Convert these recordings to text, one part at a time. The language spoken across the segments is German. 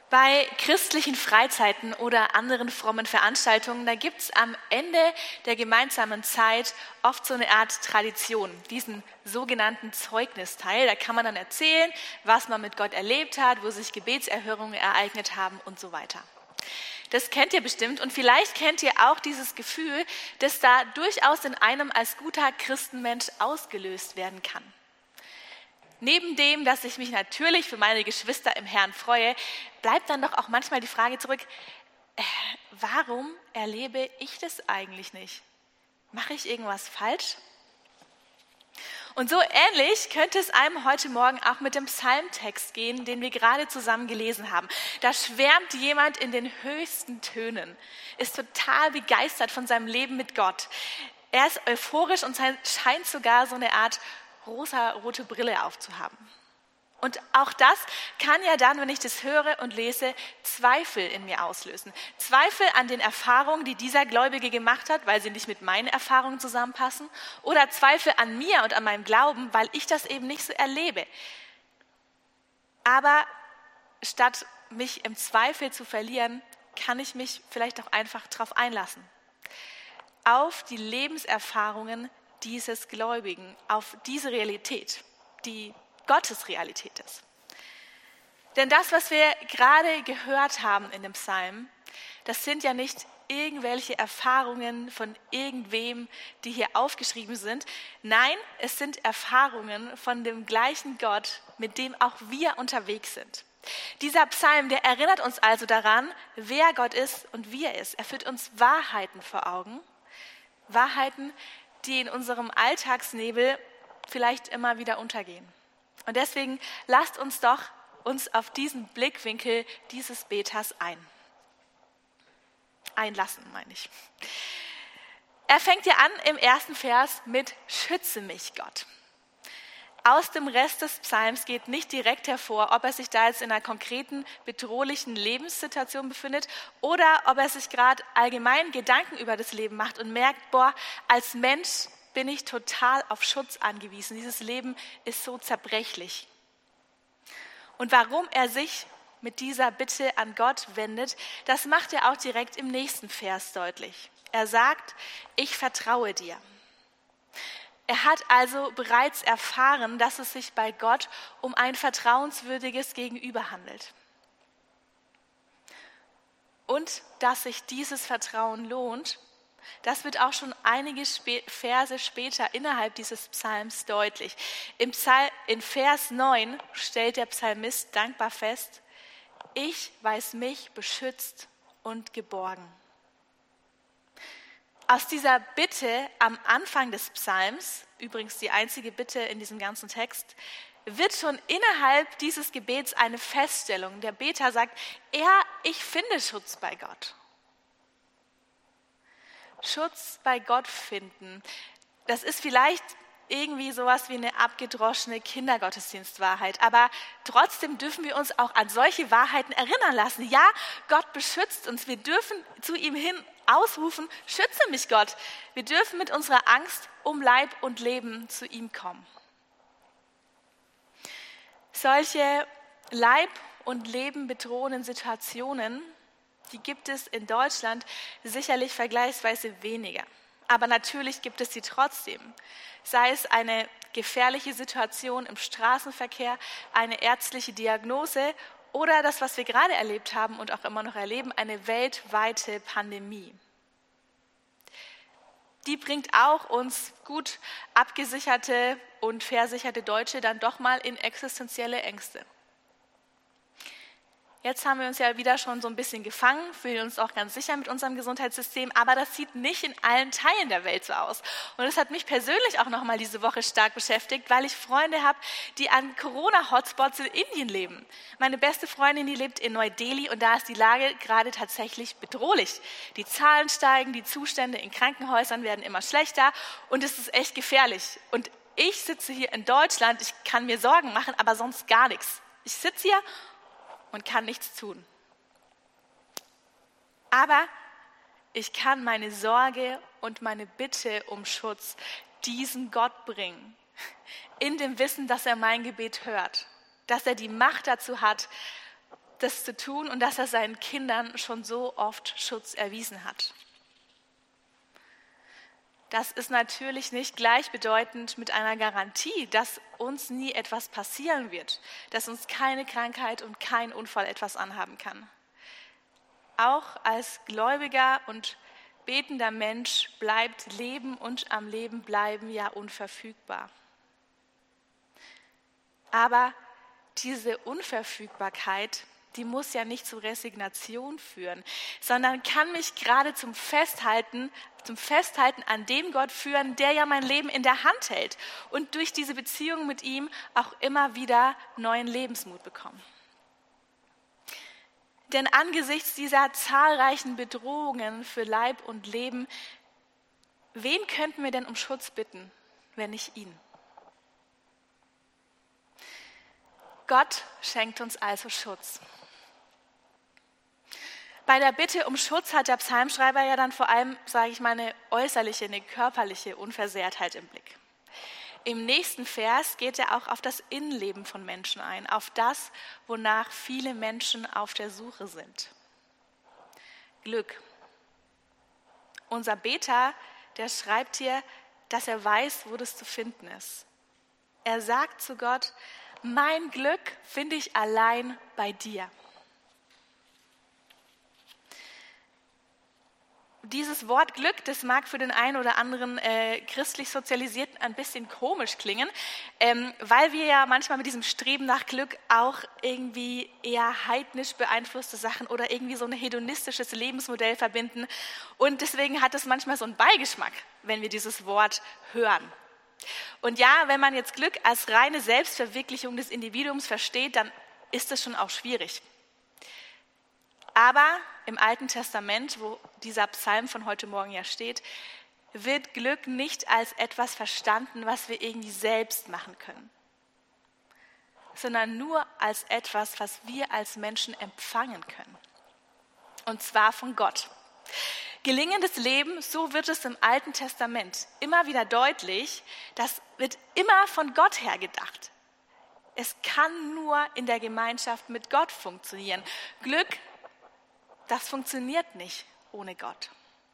Bei christlichen Freizeiten oder anderen frommen Veranstaltungen, da gibt es am Ende der gemeinsamen Zeit oft so eine Art Tradition, diesen sogenannten Zeugnisteil. Da kann man dann erzählen, was man mit Gott erlebt hat, wo sich Gebetserhörungen ereignet haben und so weiter. Das kennt ihr bestimmt und vielleicht kennt ihr auch dieses Gefühl, das da durchaus in einem als guter Christenmensch ausgelöst werden kann. Neben dem, dass ich mich natürlich für meine Geschwister im Herrn freue, bleibt dann doch auch manchmal die Frage zurück, warum erlebe ich das eigentlich nicht? Mache ich irgendwas falsch? Und so ähnlich könnte es einem heute Morgen auch mit dem Psalmtext gehen, den wir gerade zusammen gelesen haben. Da schwärmt jemand in den höchsten Tönen, ist total begeistert von seinem Leben mit Gott. Er ist euphorisch und scheint sogar so eine Art rosa-rote Brille aufzuhaben. Und auch das kann ja dann, wenn ich das höre und lese, Zweifel in mir auslösen. Zweifel an den Erfahrungen, die dieser Gläubige gemacht hat, weil sie nicht mit meinen Erfahrungen zusammenpassen. Oder Zweifel an mir und an meinem Glauben, weil ich das eben nicht so erlebe. Aber statt mich im Zweifel zu verlieren, kann ich mich vielleicht auch einfach darauf einlassen. Auf die Lebenserfahrungen dieses Gläubigen, auf diese Realität, die Gottes Realität ist. Denn das, was wir gerade gehört haben in dem Psalm, das sind ja nicht irgendwelche Erfahrungen von irgendwem, die hier aufgeschrieben sind. Nein, es sind Erfahrungen von dem gleichen Gott, mit dem auch wir unterwegs sind. Dieser Psalm, der erinnert uns also daran, wer Gott ist und wie er ist. Er führt uns Wahrheiten vor Augen, Wahrheiten, die in unserem Alltagsnebel vielleicht immer wieder untergehen. Und deswegen lasst uns doch uns auf diesen Blickwinkel dieses Beters einlassen, meine ich. Er fängt ja an im ersten Vers mit Schütze mich, Gott. Aus dem Rest des Psalms geht nicht direkt hervor, ob er sich da jetzt in einer konkreten, bedrohlichen Lebenssituation befindet oder ob er sich gerade allgemein Gedanken über das Leben macht und merkt, als Mensch bin ich total auf Schutz angewiesen. Dieses Leben ist so zerbrechlich. Und warum er sich mit dieser Bitte an Gott wendet, das macht er auch direkt im nächsten Vers deutlich. Er sagt, ich vertraue dir. Er hat also bereits erfahren, dass es sich bei Gott um ein vertrauenswürdiges Gegenüber handelt. Und dass sich dieses Vertrauen lohnt, das wird auch schon einige Verse später innerhalb dieses Psalms deutlich. In Vers 9 stellt der Psalmist dankbar fest, ich weiß mich beschützt und geborgen. Aus dieser Bitte am Anfang des Psalms, übrigens die einzige Bitte in diesem ganzen Text, wird schon innerhalb dieses Gebets eine Feststellung. Der Beter sagt, ich finde Schutz bei Gott. Schutz bei Gott finden, das ist vielleicht irgendwie sowas wie eine abgedroschene Kindergottesdienstwahrheit, aber trotzdem dürfen wir uns auch an solche Wahrheiten erinnern lassen. Ja, Gott beschützt uns, wir dürfen zu ihm hin ausrufen, schütze mich Gott. Wir dürfen mit unserer Angst um Leib und Leben zu ihm kommen. Solche Leib und Leben bedrohenden Situationen, die gibt es in Deutschland sicherlich vergleichsweise weniger. Aber natürlich gibt es sie trotzdem. Sei es eine gefährliche Situation im Straßenverkehr, eine ärztliche Diagnose oder das, was wir gerade erlebt haben und auch immer noch erleben, eine weltweite Pandemie. Die bringt auch uns gut abgesicherte und versicherte Deutsche dann doch mal in existenzielle Ängste. Jetzt haben wir uns ja wieder schon so ein bisschen gefangen, fühlen uns auch ganz sicher mit unserem Gesundheitssystem, aber das sieht nicht in allen Teilen der Welt so aus. Und das hat mich persönlich auch nochmal diese Woche stark beschäftigt, weil ich Freunde habe, die an Corona-Hotspots in Indien leben. Meine beste Freundin, die lebt in Neu-Delhi und da ist die Lage gerade tatsächlich bedrohlich. Die Zahlen steigen, die Zustände in Krankenhäusern werden immer schlechter und es ist echt gefährlich. Und ich sitze hier in Deutschland, ich kann mir Sorgen machen, aber sonst gar nichts. Ich sitze hier und kann nichts tun. Aber ich kann meine Sorge und meine Bitte um Schutz diesen Gott bringen, in dem Wissen, dass er mein Gebet hört, dass er die Macht dazu hat das zu tun und dass er seinen Kindern schon so oft Schutz erwiesen hat. Das ist natürlich nicht gleichbedeutend mit einer Garantie, dass uns nie etwas passieren wird, dass uns keine Krankheit und kein Unfall etwas anhaben kann. Auch als gläubiger und betender Mensch bleibt Leben und am Leben bleiben ja unverfügbar. Aber diese Unverfügbarkeit, die muss ja nicht zur Resignation führen, sondern kann mich gerade zum Festhalten an dem Gott führen, der ja mein Leben in der Hand hält und durch diese Beziehung mit ihm auch immer wieder neuen Lebensmut bekommen. Denn angesichts dieser zahlreichen Bedrohungen für Leib und Leben, wen könnten wir denn um Schutz bitten, wenn nicht ihn? Gott schenkt uns also Schutz. Bei der Bitte um Schutz hat der Psalmschreiber ja dann vor allem, eine äußerliche, eine körperliche Unversehrtheit im Blick. Im nächsten Vers geht er auch auf das Innenleben von Menschen ein, auf das, wonach viele Menschen auf der Suche sind. Glück. Unser Beter, der schreibt hier, dass er weiß, wo das zu finden ist. Er sagt zu Gott, mein Glück finde ich allein bei dir. Dieses Wort Glück, das mag für den einen oder anderen christlich Sozialisierten ein bisschen komisch klingen, weil wir ja manchmal mit diesem Streben nach Glück auch irgendwie eher heidnisch beeinflusste Sachen oder irgendwie so ein hedonistisches Lebensmodell verbinden. Und deswegen hat es manchmal so einen Beigeschmack, wenn wir dieses Wort hören. Und ja, wenn man jetzt Glück als reine Selbstverwirklichung des Individuums versteht, dann ist das schon auch schwierig. Aber im Alten Testament, wo dieser Psalm von heute Morgen ja steht, wird Glück nicht als etwas verstanden, was wir irgendwie selbst machen können, sondern nur als etwas, was wir als Menschen empfangen können. Und zwar von Gott. Gelingendes Leben, so wird es im Alten Testament immer wieder deutlich, das wird immer von Gott her gedacht. Es kann nur in der Gemeinschaft mit Gott funktionieren. Glück, das funktioniert nicht ohne Gott.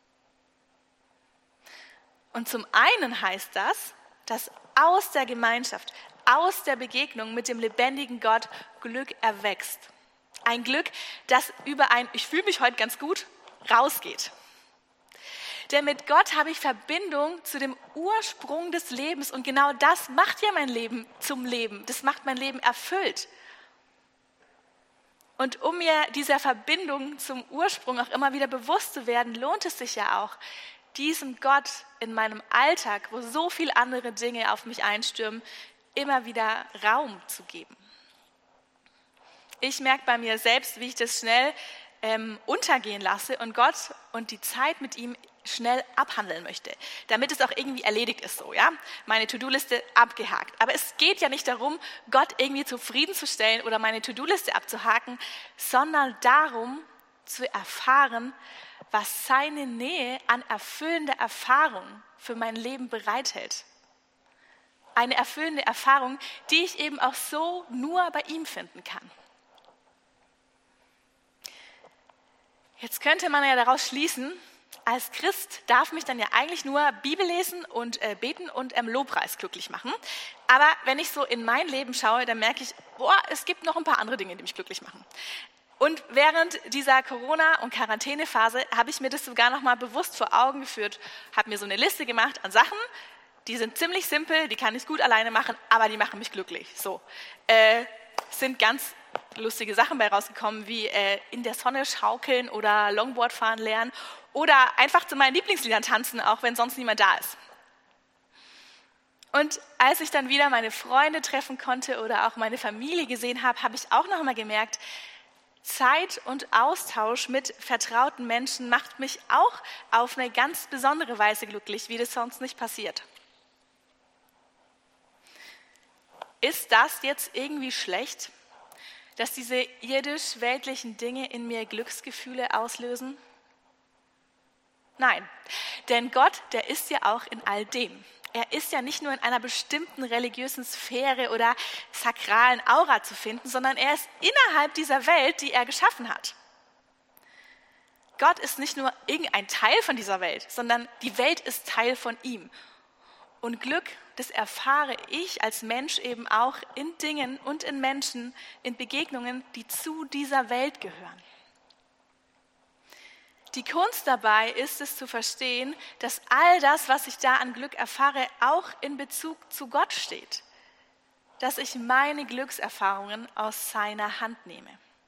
Und zum einen heißt das, dass aus der Gemeinschaft, aus der Begegnung mit dem lebendigen Gott Glück erwächst. Ein Glück, das über ein "Ich fühle mich heute ganz gut" rausgeht. Denn mit Gott habe ich Verbindung zu dem Ursprung des Lebens und genau das macht ja mein Leben zum Leben. Das macht mein Leben erfüllt. Und um mir dieser Verbindung zum Ursprung auch immer wieder bewusst zu werden, lohnt es sich ja auch, diesem Gott in meinem Alltag, wo so viele andere Dinge auf mich einstürmen, immer wieder Raum zu geben. Ich merke bei mir selbst, wie ich das schnell untergehen lasse und Gott und die Zeit mit ihm schnell abhandeln möchte, damit es auch irgendwie erledigt ist so, ja? Meine To-Do-Liste abgehakt. Aber es geht ja nicht darum, Gott irgendwie zufriedenzustellen oder meine To-Do-Liste abzuhaken, sondern darum zu erfahren, was seine Nähe an erfüllender Erfahrung für mein Leben bereithält. Eine erfüllende Erfahrung, die ich eben auch so nur bei ihm finden kann. Jetzt könnte man ja daraus schließen, als Christ darf mich dann ja eigentlich nur Bibel lesen und beten und Lobpreis glücklich machen. Aber wenn ich so in mein Leben schaue, dann merke ich, es gibt noch ein paar andere Dinge, die mich glücklich machen. Und während dieser Corona- und Quarantänephase habe ich mir das sogar noch mal bewusst vor Augen geführt, habe mir so eine Liste gemacht an Sachen, die sind ziemlich simpel, die kann ich gut alleine machen, aber die machen mich glücklich. So, sind ganz lustige Sachen bei rausgekommen, wie in der Sonne schaukeln oder Longboard fahren lernen oder einfach zu meinen Lieblingsliedern tanzen, auch wenn sonst niemand da ist. Und als ich dann wieder meine Freunde treffen konnte oder auch meine Familie gesehen habe, habe ich auch noch mal gemerkt, Zeit und Austausch mit vertrauten Menschen macht mich auch auf eine ganz besondere Weise glücklich, wie das sonst nicht passiert. Ist das jetzt irgendwie schlecht, dass diese irdisch-weltlichen Dinge in mir Glücksgefühle auslösen? Nein, denn Gott, der ist ja auch in all dem. Er ist ja nicht nur in einer bestimmten religiösen Sphäre oder sakralen Aura zu finden, sondern er ist innerhalb dieser Welt, die er geschaffen hat. Gott ist nicht nur irgendein Teil von dieser Welt, sondern die Welt ist Teil von ihm. Und Glück, das erfahre ich als Mensch eben auch in Dingen und in Menschen, in Begegnungen, die zu dieser Welt gehören. Die Kunst dabei ist es zu verstehen, dass all das, was ich da an Glück erfahre, auch in Bezug zu Gott steht. Dass ich meine Glückserfahrungen aus seiner Hand nehme.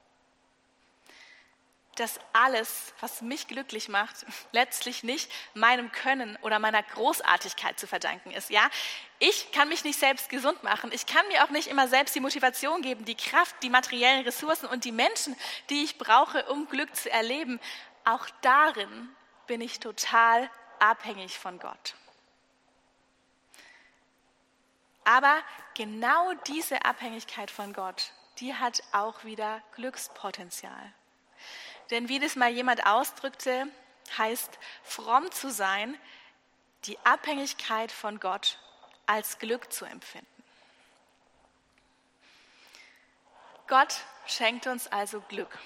Dass alles, was mich glücklich macht, letztlich nicht meinem Können oder meiner Großartigkeit zu verdanken ist. Ja, ich kann mich nicht selbst gesund machen. Ich kann mir auch nicht immer selbst die Motivation geben, die Kraft, die materiellen Ressourcen und die Menschen, die ich brauche, um Glück zu erleben. Auch darin bin ich total abhängig von Gott. Aber genau diese Abhängigkeit von Gott, die hat auch wieder Glückspotenzial. Denn wie das mal jemand ausdrückte, heißt fromm zu sein, die Abhängigkeit von Gott als Glück zu empfinden. Gott schenkt uns also Glück.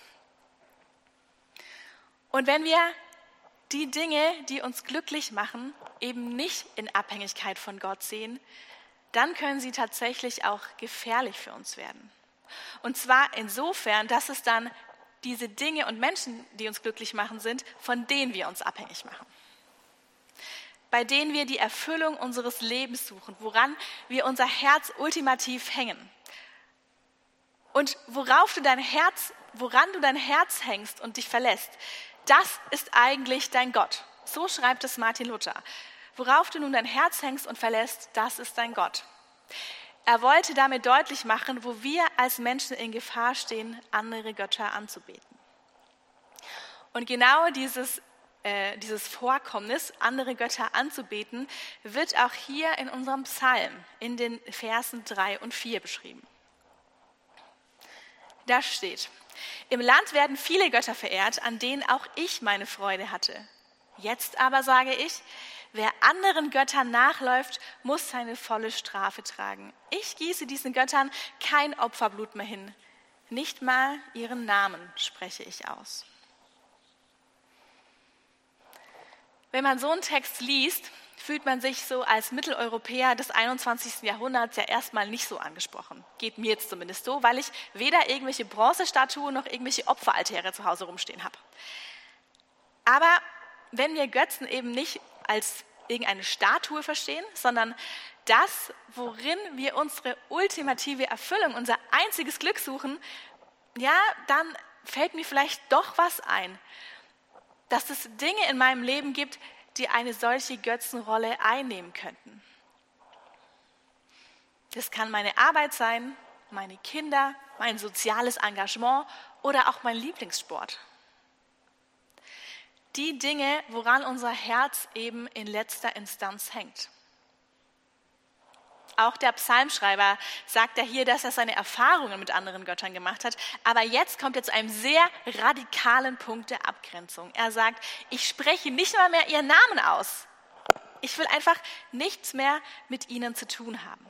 Und wenn wir die Dinge, die uns glücklich machen, eben nicht in Abhängigkeit von Gott sehen, dann können sie tatsächlich auch gefährlich für uns werden. Und zwar insofern, dass es dann diese Dinge und Menschen, die uns glücklich machen, sind, von denen wir uns abhängig machen. Bei denen wir die Erfüllung unseres Lebens suchen, woran wir unser Herz ultimativ hängen. Und woran du dein Herz hängst und dich verlässt, das ist eigentlich dein Gott. So schreibt es Martin Luther. Worauf du nun dein Herz hängst und verlässt, das ist dein Gott. Er wollte damit deutlich machen, wo wir als Menschen in Gefahr stehen, andere Götter anzubeten. Und genau dieses Vorkommnis, andere Götter anzubeten, wird auch hier in unserem Psalm in den Versen 3 und 4 beschrieben. Da steht: Im Land werden viele Götter verehrt, an denen auch ich meine Freude hatte. Jetzt aber sage ich, wer anderen Göttern nachläuft, muss seine volle Strafe tragen. Ich gieße diesen Göttern kein Opferblut mehr hin. Nicht mal ihren Namen spreche ich aus. Wenn man so einen Text liest, fühlt man sich so als Mitteleuropäer des 21. Jahrhunderts ja erstmal nicht so angesprochen. Geht mir jetzt zumindest so, weil ich weder irgendwelche Bronzestatuen noch irgendwelche Opferaltäre zu Hause rumstehen habe. Aber wenn wir Götzen eben nicht als irgendeine Statue verstehen, sondern das, worin wir unsere ultimative Erfüllung, unser einziges Glück suchen, ja, dann fällt mir vielleicht doch was ein, dass es Dinge in meinem Leben gibt, die eine solche Götzenrolle einnehmen könnten. Das kann meine Arbeit sein, meine Kinder, mein soziales Engagement oder auch mein Lieblingssport. Die Dinge, woran unser Herz eben in letzter Instanz hängt. Auch der Psalmschreiber sagt ja hier, dass er seine Erfahrungen mit anderen Göttern gemacht hat. Aber jetzt kommt er zu einem sehr radikalen Punkt der Abgrenzung. Er sagt, ich spreche nicht mal mehr ihren Namen aus. Ich will einfach nichts mehr mit ihnen zu tun haben.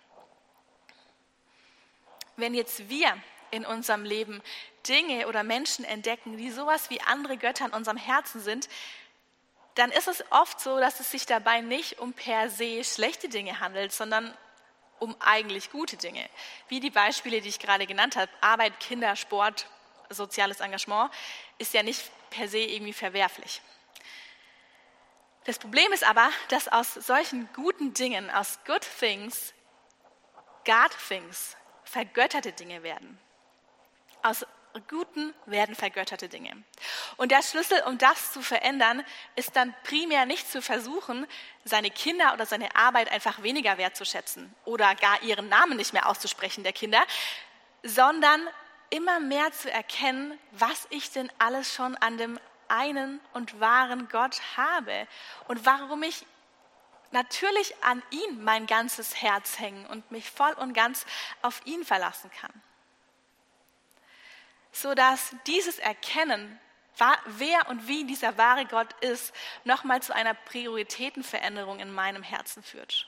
Wenn jetzt wir in unserem Leben Dinge oder Menschen entdecken, die sowas wie andere Götter in unserem Herzen sind, dann ist es oft so, dass es sich dabei nicht um per se schlechte Dinge handelt, sondern um eigentlich gute Dinge. Wie die Beispiele, die ich gerade genannt habe, Arbeit, Kinder, Sport, soziales Engagement, ist ja nicht per se irgendwie verwerflich. Das Problem ist aber, dass aus solchen guten Dingen, aus good things, God things, vergötterte Dinge werden. Aus Guten werden vergötterte Dinge. Und der Schlüssel, um das zu verändern, ist dann primär nicht zu versuchen, seine Kinder oder seine Arbeit einfach weniger wertzuschätzen oder gar ihren Namen nicht mehr auszusprechen, der Kinder, sondern immer mehr zu erkennen, was ich denn alles schon an dem einen und wahren Gott habe und warum ich natürlich an ihn mein ganzes Herz hängen und mich voll und ganz auf ihn verlassen kann. Sodass dieses Erkennen wer und wie dieser wahre Gott ist, nochmal zu einer Prioritätenveränderung in meinem Herzen führt.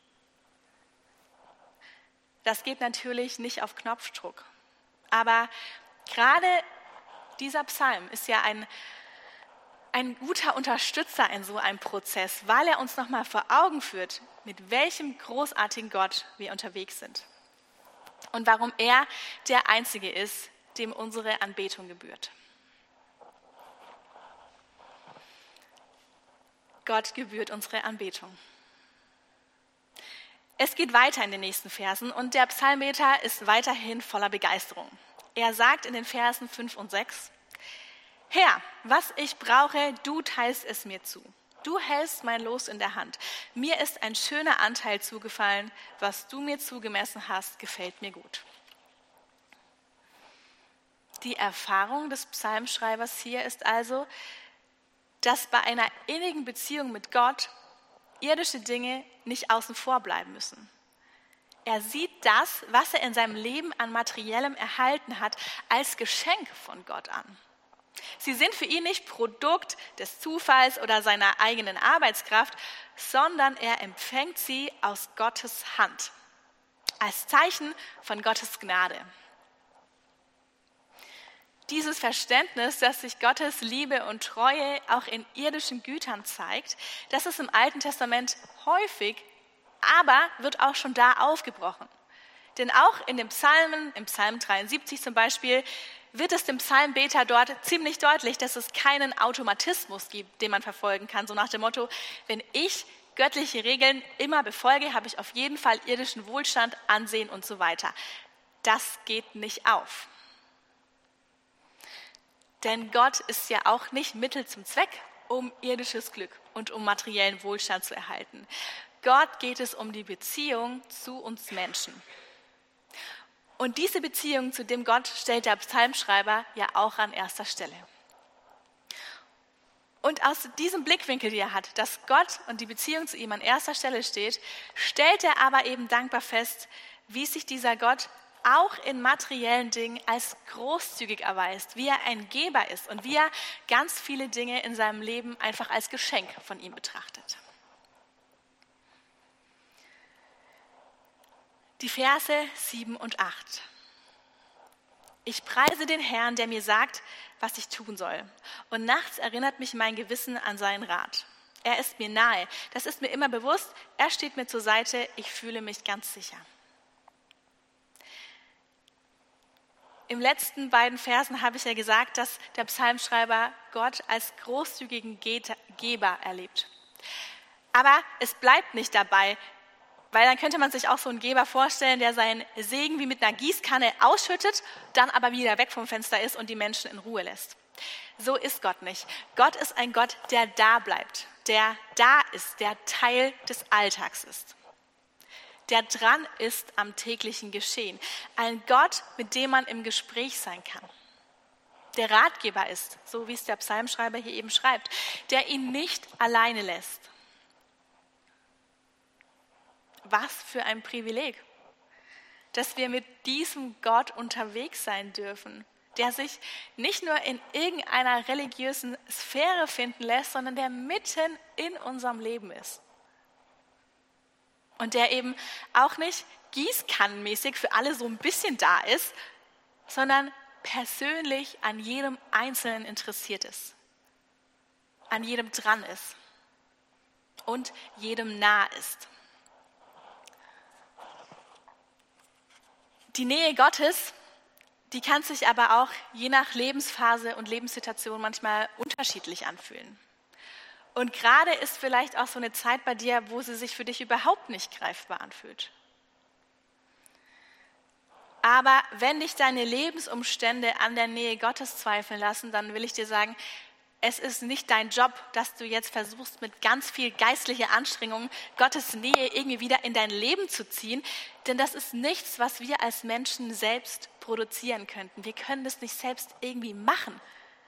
Das geht natürlich nicht auf Knopfdruck. Aber gerade dieser Psalm ist ja ein guter Unterstützer in so einem Prozess, weil er uns nochmal vor Augen führt, mit welchem großartigen Gott wir unterwegs sind. Und warum er der Einzige ist, dem unsere Anbetung gebührt. Gott gebührt unsere Anbetung. Es geht weiter in den nächsten Versen und der Psalmbeter ist weiterhin voller Begeisterung. Er sagt in den Versen 5 und 6, Herr, was ich brauche, du teilst es mir zu. Du hältst mein Los in der Hand. Mir ist ein schöner Anteil zugefallen. Was du mir zugemessen hast, gefällt mir gut. Die Erfahrung des Psalmschreibers hier ist also, dass bei einer innigen Beziehung mit Gott irdische Dinge nicht außen vor bleiben müssen. Er sieht das, was er in seinem Leben an Materiellem erhalten hat, als Geschenk von Gott an. Sie sind für ihn nicht Produkt des Zufalls oder seiner eigenen Arbeitskraft, sondern er empfängt sie aus Gottes Hand, als Zeichen von Gottes Gnade. Dieses Verständnis, dass sich Gottes Liebe und Treue auch in irdischen Gütern zeigt, das ist im Alten Testament häufig, aber wird auch schon da aufgebrochen. Denn auch in den Psalmen, im Psalm 73 zum Beispiel, wird es dem Psalmbeter dort ziemlich deutlich, dass es keinen Automatismus gibt, den man verfolgen kann. So nach dem Motto, wenn ich göttliche Regeln immer befolge, habe ich auf jeden Fall irdischen Wohlstand, Ansehen und so weiter. Das geht nicht auf. Denn Gott ist ja auch nicht Mittel zum Zweck, um irdisches Glück und um materiellen Wohlstand zu erhalten. Gott geht es um die Beziehung zu uns Menschen. Und diese Beziehung zu dem Gott stellt der Psalmschreiber ja auch an erster Stelle. Und aus diesem Blickwinkel, den er hat, dass Gott und die Beziehung zu ihm an erster Stelle steht, stellt er aber eben dankbar fest, wie sich dieser Gott auch in materiellen Dingen als großzügig erweist, wie er ein Geber ist und wie er ganz viele Dinge in seinem Leben einfach als Geschenk von ihm betrachtet. Die Verse 7 und 8. Ich preise den Herrn, der mir sagt, was ich tun soll. Und nachts erinnert mich mein Gewissen an seinen Rat. Er ist mir nahe, das ist mir immer bewusst, er steht mir zur Seite, ich fühle mich ganz sicher. Im letzten beiden Versen habe ich ja gesagt, dass der Psalmschreiber Gott als großzügigen Geber erlebt. Aber es bleibt nicht dabei, weil dann könnte man sich auch so einen Geber vorstellen, der seinen Segen wie mit einer Gießkanne ausschüttet, dann aber wieder weg vom Fenster ist und die Menschen in Ruhe lässt. So ist Gott nicht. Gott ist ein Gott, der da bleibt, der da ist, der Teil des Alltags ist, der dran ist am täglichen Geschehen. Ein Gott, mit dem man im Gespräch sein kann. Der Ratgeber ist, so wie es der Psalmschreiber hier eben schreibt, der ihn nicht alleine lässt. Was für ein Privileg, dass wir mit diesem Gott unterwegs sein dürfen, der sich nicht nur in irgendeiner religiösen Sphäre finden lässt, sondern der mitten in unserem Leben ist. Und der eben auch nicht gießkannenmäßig für alle so ein bisschen da ist, sondern persönlich an jedem Einzelnen interessiert ist, an jedem dran ist und jedem nah ist. Die Nähe Gottes, die kann sich aber auch je nach Lebensphase und Lebenssituation manchmal unterschiedlich anfühlen. Und gerade ist vielleicht auch so eine Zeit bei dir, wo sie sich für dich überhaupt nicht greifbar anfühlt. Aber wenn dich deine Lebensumstände an der Nähe Gottes zweifeln lassen, dann will ich dir sagen, es ist nicht dein Job, dass du jetzt versuchst, mit ganz viel geistlicher Anstrengung Gottes Nähe irgendwie wieder in dein Leben zu ziehen. Denn das ist nichts, was wir als Menschen selbst produzieren könnten. Wir können das nicht selbst irgendwie machen.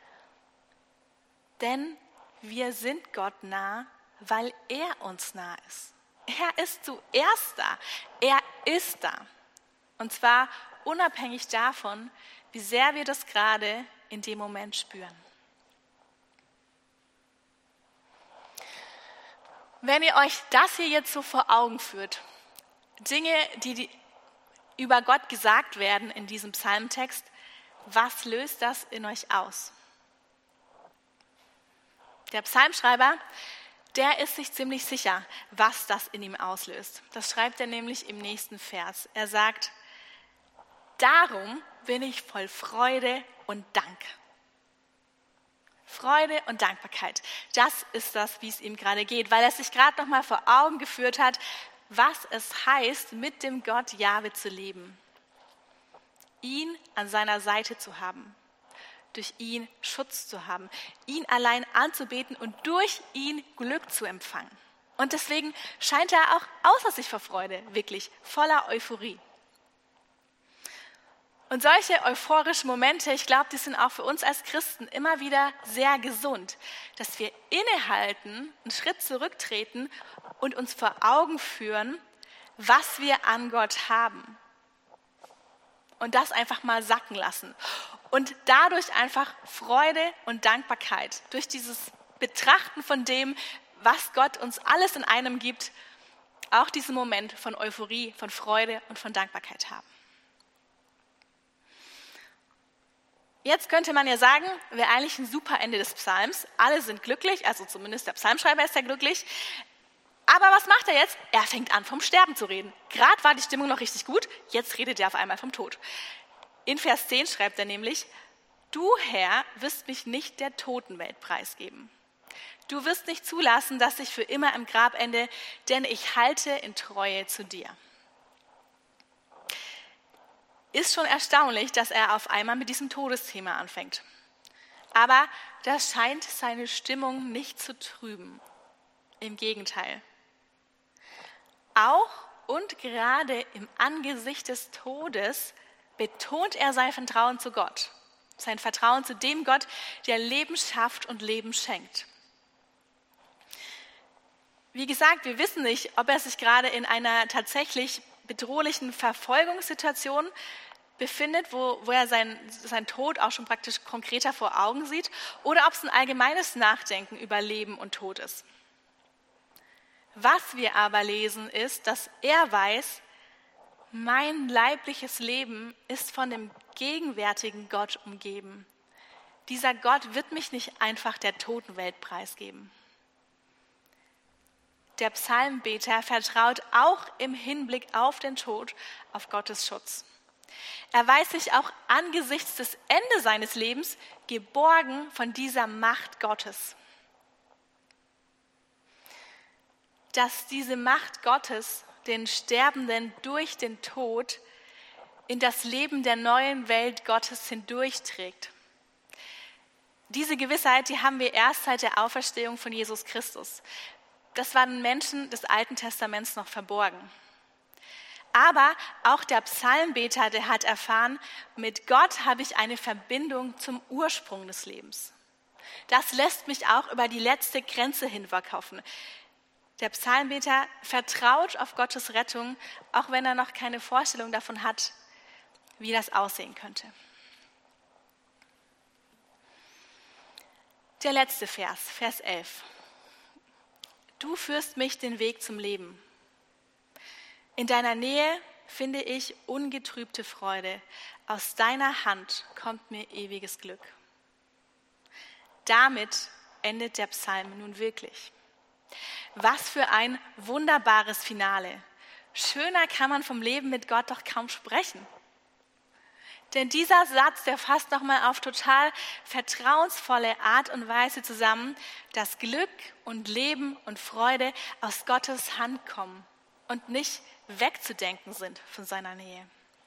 Denn wir sind Gott nah, weil er uns nah ist. Er ist zuerst da. Er ist da. Und zwar unabhängig davon, wie sehr wir das gerade in dem Moment spüren. Wenn ihr euch das hier jetzt so vor Augen führt, Dinge, die über Gott gesagt werden in diesem Psalmtext, was löst das in euch aus? Der Psalmschreiber, der ist sich ziemlich sicher, was das in ihm auslöst. Das schreibt er nämlich im nächsten Vers. Er sagt, darum bin ich voll Freude und Dank. Freude und Dankbarkeit, das ist das, wie es ihm gerade geht, weil er sich gerade noch mal vor Augen geführt hat, was es heißt, mit dem Gott Jahwe zu leben. Ihn an seiner Seite zu haben, durch ihn Schutz zu haben, ihn allein anzubeten und durch ihn Glück zu empfangen. Und deswegen scheint er auch außer sich vor Freude, wirklich voller Euphorie. Und solche euphorischen Momente, ich glaube, die sind auch für uns als Christen immer wieder sehr gesund, dass wir innehalten, einen Schritt zurücktreten und uns vor Augen führen, was wir an Gott haben. Und das einfach mal sacken lassen. Und dadurch einfach Freude und Dankbarkeit, durch dieses Betrachten von dem, was Gott uns alles in einem gibt, auch diesen Moment von Euphorie, von Freude und von Dankbarkeit haben. Jetzt könnte man ja sagen, wäre eigentlich ein super Ende des Psalms. Alle sind glücklich, also zumindest der Psalmschreiber ist ja glücklich. Aber was macht er jetzt? Er fängt an, vom Sterben zu reden. Gerade war die Stimmung noch richtig gut, jetzt redet er auf einmal vom Tod. In Vers 10 schreibt er nämlich, du Herr wirst mich nicht der Totenwelt preisgeben. Du wirst nicht zulassen, dass ich für immer im Grab ende, denn ich halte in Treue zu dir. Ist schon erstaunlich, dass er auf einmal mit diesem Todesthema anfängt. Aber das scheint seine Stimmung nicht zu trüben. Im Gegenteil. Auch und gerade im Angesicht des Todes betont er sein Vertrauen zu Gott. Sein Vertrauen zu dem Gott, der Leben schafft und Leben schenkt. Wie gesagt, wir wissen nicht, ob er sich gerade in einer tatsächlich bedrohlichen Verfolgungssituation befindet, wo er seinen Tod auch schon praktisch konkreter vor Augen sieht, oder ob es ein allgemeines Nachdenken über Leben und Tod ist. Was wir aber lesen, ist, dass er weiß, mein leibliches Leben ist von dem gegenwärtigen Gott umgeben. Dieser Gott wird mich nicht einfach der Totenwelt preisgeben. Der Psalmbeter vertraut auch im Hinblick auf den Tod auf Gottes Schutz. Er weiß sich auch angesichts des Endes seines Lebens geborgen von dieser Macht Gottes. Dass diese Macht Gottes den Sterbenden durch den Tod in das Leben der neuen Welt Gottes hindurchträgt. Diese Gewissheit, die haben wir erst seit der Auferstehung von Jesus Christus. Das war den Menschen des Alten Testaments noch verborgen. Aber auch der Psalmbeter, der hat erfahren, mit Gott habe ich eine Verbindung zum Ursprung des Lebens. Das lässt mich auch über die letzte Grenze hinweg hoffen. Der Psalmbeter vertraut auf Gottes Rettung, auch wenn er noch keine Vorstellung davon hat, wie das aussehen könnte. Der letzte Vers, Vers 11. Du führst mich den Weg zum Leben. In deiner Nähe finde ich ungetrübte Freude. Aus deiner Hand kommt mir ewiges Glück. Damit endet der Psalm nun wirklich. Was für ein wunderbares Finale. Schöner kann man vom Leben mit Gott doch kaum sprechen. Denn dieser Satz, der fasst nochmal auf total vertrauensvolle Art und Weise zusammen, dass Glück und Leben und Freude aus Gottes Hand kommen und nicht wegzudenken sind von seiner Nähe.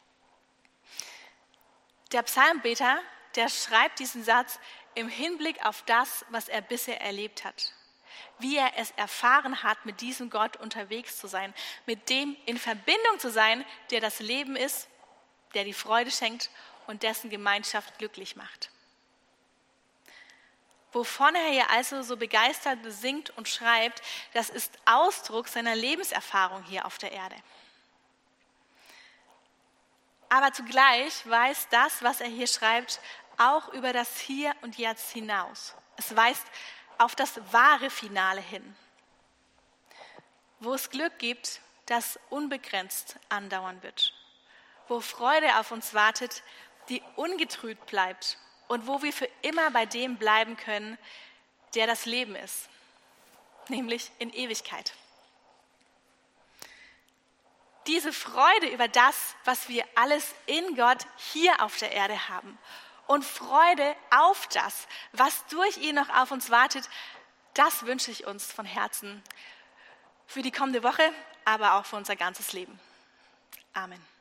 Der Psalmbeter, der schreibt diesen Satz im Hinblick auf das, was er bisher erlebt hat. Wie er es erfahren hat, mit diesem Gott unterwegs zu sein, mit dem in Verbindung zu sein, der das Leben ist, der die Freude schenkt und dessen Gemeinschaft glücklich macht. Wovon er hier also so begeistert singt und schreibt, das ist Ausdruck seiner Lebenserfahrung hier auf der Erde. Aber zugleich weist das, was er hier schreibt, auch über das Hier und Jetzt hinaus. Es weist auf das wahre Finale hin. wo es Glück gibt, das unbegrenzt andauern wird, wo Freude auf uns wartet, die ungetrübt bleibt und wo wir für immer bei dem bleiben können, der das Leben ist, nämlich in Ewigkeit. Diese Freude über das, was wir alles in Gott hier auf der Erde haben und Freude auf das, was durch ihn noch auf uns wartet, das wünsche ich uns von Herzen für die kommende Woche, aber auch für unser ganzes Leben. Amen.